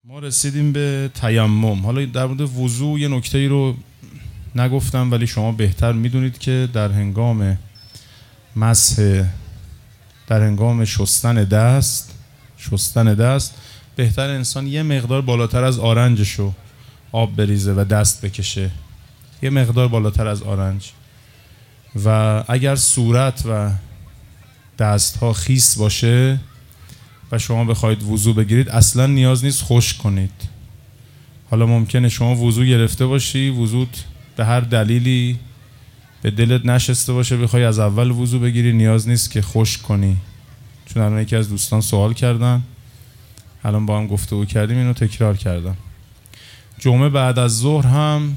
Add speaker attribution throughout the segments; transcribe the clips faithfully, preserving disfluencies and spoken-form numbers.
Speaker 1: ما رسیدیم به تیمم. حالا در مورد وضو یه نکته‌ای رو نگفتم، ولی شما بهتر میدونید که در هنگام مسح، در هنگام شستن دست شستن دست بهتر انسان یه مقدار بالاتر از آرنجشو آب بریزه و دست بکشه، یه مقدار بالاتر از آرنج. و اگر صورت و دست ها خیس باشه و شما بخواید وضو بگیرید، اصلا نیاز نیست خشک کنید. حالا ممکنه شما وضو گرفته باشی، وضوت به هر دلیلی به دلت نشسته باشه، بخوای از اول وضو بگیری، نیاز نیست که خشک کنی. چون الان یکی از دوستان سوال کردن، الان با هم گفتگو کردیم، اینو تکرار کردم. جمعه بعد از ظهر هم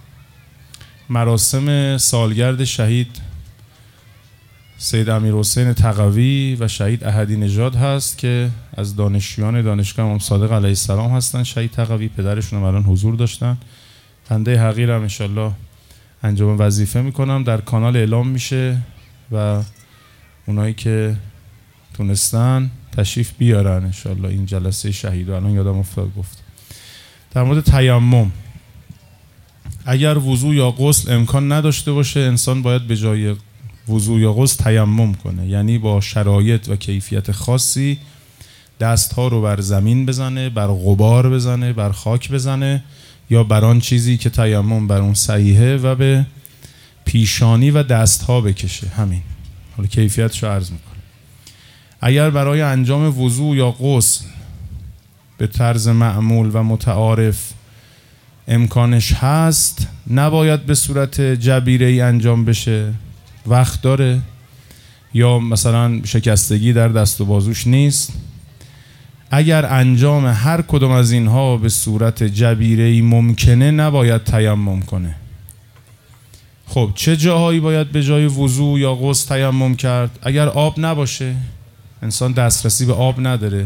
Speaker 1: مراسم سالگرد شهید سید امیرحسین تقوی و شهید احدی نژاد هست که از دانشجویان دانشگاه امام صادق علیه السلام هستن. شهید تقوی پدرشون هم الان حضور داشتن. بنده حقیرم انشالله انجام وظیفه میکنم، در کانال اعلام میشه و اونایی که تونستن تشریف بیارن انشالله این جلسه شهیدا. الان یادم افتاد گفت در مورد تیمم، اگر وضو یا غسل امکان نداشته باشه، انسان باید به جای وضو یا غسل تیمم کنه، یعنی با شرایط و کیفیت خاصی دستها رو بر زمین بزنه، بر غبار بزنه، بر خاک بزنه، یا بر آن چیزی که تیمم بر اون صحیحه و به پیشانی و دستها بکشه. همین. حالا کیفیتشو عرض میکنه. اگر برای انجام وضو یا غسل به طرز معمول و متعارف امکانش هست، نباید به صورت جبیره‌ای انجام بشه، وقت داره یا مثلا شکستگی در دست و بازوش نیست. اگر انجام هر کدوم از اینها به صورت جبیره‌ای ممکنه، نباید تیمم کنه. خب چه جاهایی باید به جای وضو یا غسل تیمم کرد؟ اگر آب نباشه، انسان دسترسی به آب نداره،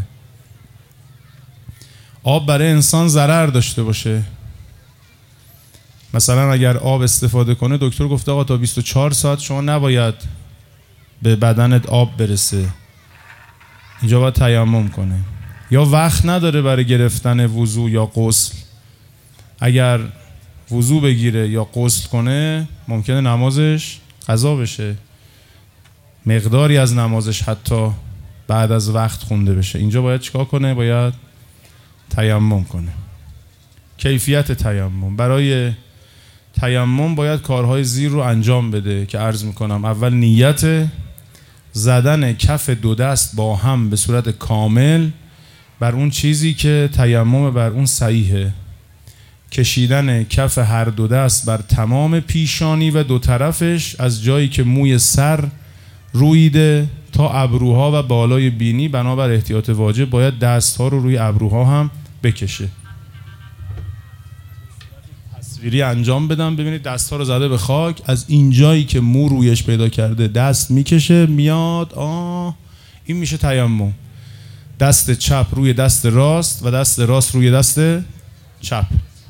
Speaker 1: آب برای انسان ضرر داشته باشه، مثلا اگر آب استفاده کنه، دکتر گفته آقا تا بیست و چهار ساعت شما نباید به بدنت آب برسه، اینجا باید تیمم کنه. یا وقت نداره برای گرفتن وضو یا غسل، اگر وضو بگیره یا غسل کنه ممکنه نمازش قضا بشه، مقداری از نمازش حتی بعد از وقت خونده بشه. اینجا باید چیکار کنه؟ باید تیمم کنه. کیفیت تیمم: برای تیمم باید کارهای زیر رو انجام بده که عرض میکنم. اول نیت زدن کف دو دست با هم به صورت کامل بر اون چیزی که تیمم بر اون صحیحه، کشیدن کف هر دو دست بر تمام پیشانی و دو طرفش، از جایی که موی سر رویده تا ابروها و بالای بینی. بنابر احتیاط واجب باید دستها رو روی ابروها هم بکشه. تصویری انجام بدم ببینید دستها رو زده به خاک، از اینجایی که مو رویش پیدا کرده دست میکشه میاد، آه این میشه تیمم. دست چپ روی دست راست و دست راست روی دست چپ.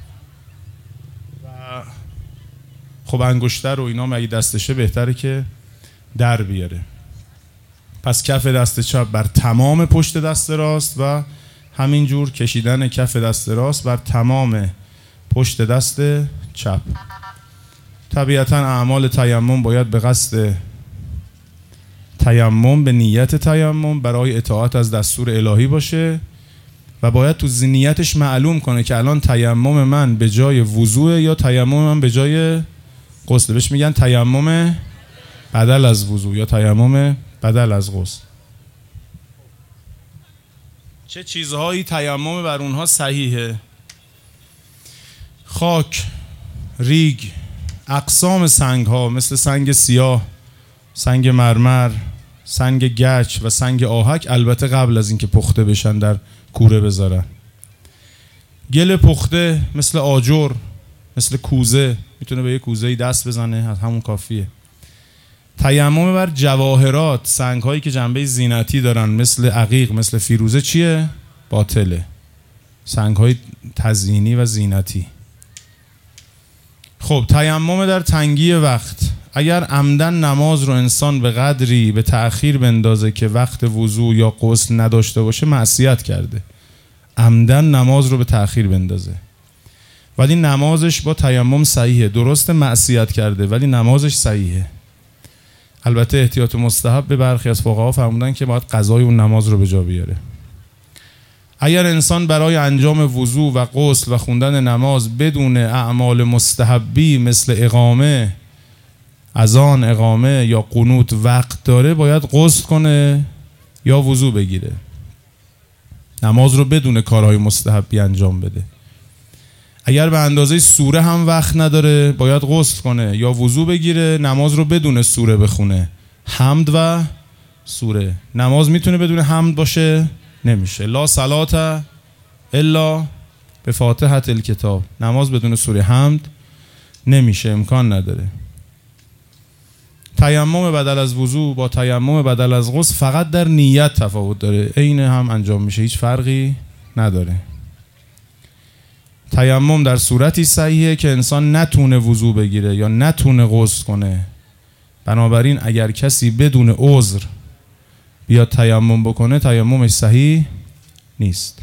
Speaker 1: و خب انگشتر و اینا مگه دستشه بهتره که در بیاره. پس کف دست چپ بر تمام پشت دست راست و همینجور کشیدن کف دست راست بر تمام پشت دست چپ. طبیعتا اعمال تیمم باید به قصد تیمم، به نیت تیمم برای اطاعت از دستور الهی باشه و باید تو نیتش معلوم کنه که الان تیمم من به جای وضوء یا تیمم من به جای غسل. بهش میگن تیمم بدل از وضوء یا تیمم بدل از غسل. چه چیزهایی تیمم بر اونها صحیحه؟ خاک، ریگ، اقسام سنگ ها مثل سنگ سیاه، سنگ مرمر، سنگ گچ و سنگ آهک، البته قبل از اینکه پخته بشن در کوره بذارن. گل پخته مثل آجر، مثل کوزه، میتونه به یه کوزه‌ای دست بزنه، همون کافیه. تیمم بر جواهرات، سنگ هایی که جنبه زینتی دارن مثل عقیق، مثل فیروزه، چیه؟ باطله. سنگ های تزیینی و زینتی. خب تیمم در تنگی وقت: اگر عمدن نماز رو انسان به قدری به تأخیر بندازه که وقت وضو یا غسل نداشته باشه، معصیت کرده. عمدن نماز رو به تأخیر بندازه، ولی نمازش با تیمم صحیحه. درست معصیت کرده ولی نمازش صحیحه. البته احتیاط مستحب به برخی از فقها فرمودن که باید قضای اون نماز رو به جا بیاره. اگر انسان برای انجام وضو و غسل و خوندن نماز بدون اعمال مستحبی مثل اقامه، اذان، اقامه یا قنوت وقت داره، باید غسل کنه یا وضو بگیره. نماز رو بدون کارهای مستحبی انجام بده. اگر به اندازه سوره هم وقت نداره، باید غسل کنه یا وضو بگیره، نماز رو بدون سوره بخونه. حمد و سوره. نماز میتونه بدون حمد باشه؟ نمیشه. لا صلاة الا به فاتحة الکتاب. نماز بدون سوره حمد نمیشه، امکان نداره. تیمم بدل از وضو با تیمم بدل از غسل فقط در نیت تفاوت داره، عین هم انجام میشه، هیچ فرقی نداره. تیمم در صورتی صحیحه که انسان نتونه وضو بگیره یا نتونه غسل کنه. بنابراین اگر کسی بدون عذر بیاد تیمم بکنه، تیممش صحیح نیست.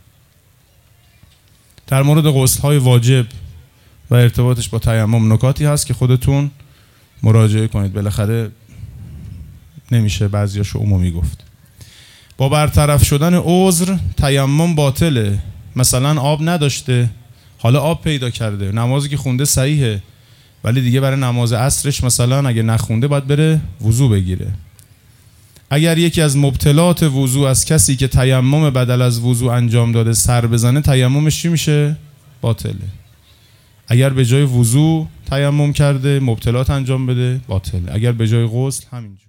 Speaker 1: در مورد غسل‌های واجب و ارتباطش با تیمم نکاتی هست که خودتون مراجعه کنید، بالاخره نمیشه بعضیاشو عمومی گفت. با برطرف شدن عذر تیمم باطله. مثلا آب نداشته، حالا آب پیدا کرده، نمازی که خونده صحیحه، ولی دیگه برای نماز عصرش مثلا اگه نخونده باید بره وضو بگیره. اگر یکی از مبطلات وضو از کسی که تیمم بدل از وضو انجام داده سر بزنه، تیممش چی میشه؟ باطله. اگر به جای وضو تیمم کرده، مبطلات انجام بده، باطله. اگر به جای غسل همینجور.